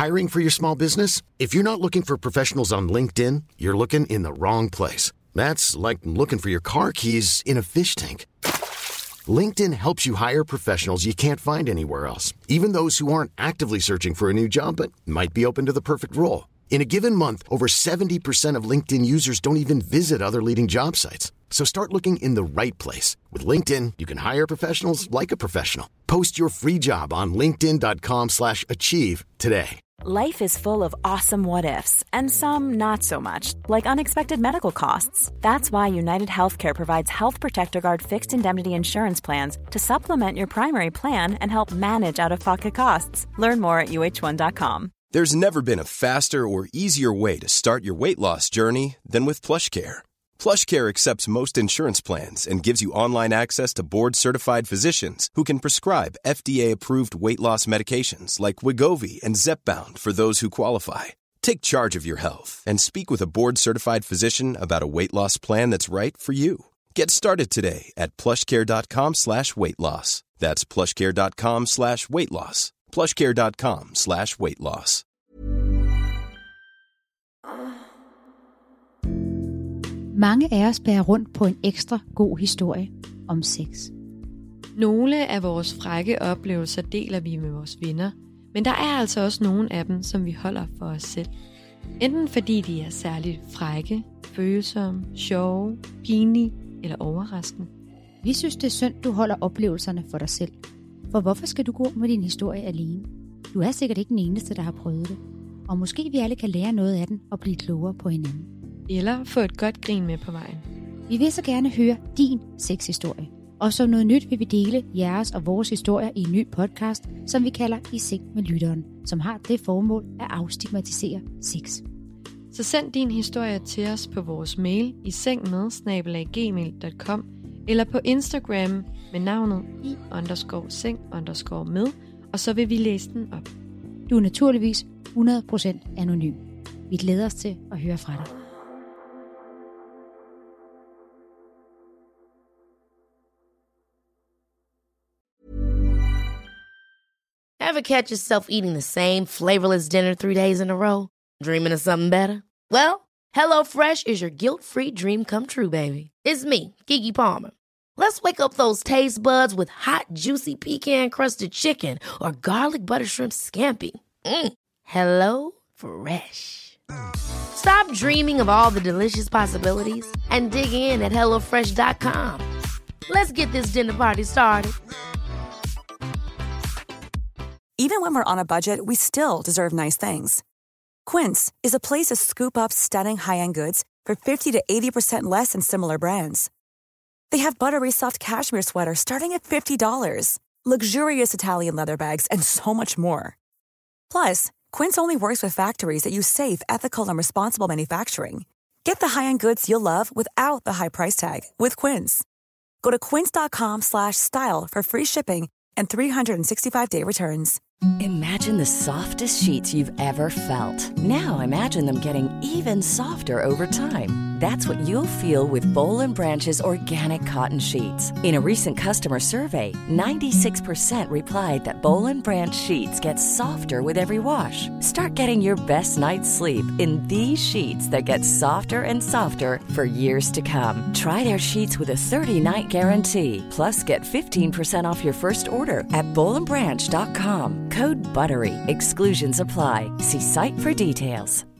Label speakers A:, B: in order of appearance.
A: Hiring for your small business? If you're not looking for professionals on LinkedIn, you're looking in the wrong place. That's like looking for your car keys in a fish tank. LinkedIn helps you hire professionals you can't find anywhere else, even those who aren't actively searching for a new job but might be open to the perfect role. In a given month, over 70% of LinkedIn users don't even visit other leading job sites. So start looking in the right place. With LinkedIn, you can hire professionals like a professional. Post your free job on linkedin.com/achieve today.
B: Life is full of awesome what-ifs, and some not so much, like unexpected medical costs. That's why United Healthcare provides Health Protector Guard fixed indemnity insurance plans to supplement your primary plan and help manage out-of-pocket costs. Learn more at uh1.com.
C: There's never been a faster or easier way to start your weight loss journey than with PlushCare. PlushCare accepts most insurance plans and gives you online access to board-certified physicians who can prescribe FDA-approved weight loss medications like Wegovy and Zepbound for those who qualify. Take charge of your health and speak with a board-certified physician about a weight loss plan that's right for you. Get started today at plushcare.com/weightloss. That's plushcare.com/weightloss. plushcare.com/weightloss.
D: Mange af os bærer rundt på en ekstra god historie om sex.
E: Nogle af vores frække oplevelser deler vi med vores venner, men der er altså også nogle af dem, som vi holder for os selv. Enten fordi de er særligt frække, følsomme, sjove, pinlige eller overraskende.
D: Vi synes, det er synd, du holder oplevelserne for dig selv. For hvorfor skal du gå med din historie alene? Du er sikkert ikke den eneste, der har prøvet det. Og måske vi alle kan lære noget af den og blive klogere på hinanden.
E: Eller få et godt grin med på vejen.
D: Vi vil så gerne høre din sexhistorie. Og som noget nyt vil vi dele jeres og vores historier i en ny podcast, som vi kalder I Seng med Lytteren, som har det formål at afstigmatisere sex.
E: Så send din historie til os på vores mail isengmed@gmail.com eller på Instagram med navnet i_seng_med, og så vil vi læse den op.
D: Du er naturligvis 100% anonym. Vi glæder os til at høre fra dig.
F: Ever catch yourself eating the same flavorless dinner 3 days in a row? Dreaming of something better? Well, HelloFresh is your guilt-free dream come true, baby. It's me, Keke Palmer. Let's wake up those taste buds with hot, juicy pecan-crusted chicken or garlic butter shrimp scampi. Hello Fresh. Stop dreaming of all the delicious possibilities and dig in at HelloFresh.com. Let's get this dinner party started.
G: Even when we're on a budget, we still deserve nice things. Quince is a place to scoop up stunning high-end goods for 50 to 80% less than similar brands. They have buttery soft cashmere sweaters starting at $50, luxurious Italian leather bags, and so much more. Plus, Quince only works with factories that use safe, ethical, and responsible manufacturing. Get the high-end goods you'll love without the high price tag with Quince. Go to quince.com/style for free shipping and 365-day returns.
H: Imagine the softest sheets you've ever felt. Now imagine them getting even softer over time. That's what you'll feel with Boll & Branch's organic cotton sheets. In a recent customer survey, 96% replied that Boll & Branch sheets get softer with every wash. Start getting your best night's sleep in these sheets that get softer and softer for years to come. Try their sheets with a 30-night guarantee. Plus, get 15% off your first order at bollandbranch.com. Code BUTTERY. Exclusions apply. See site for details.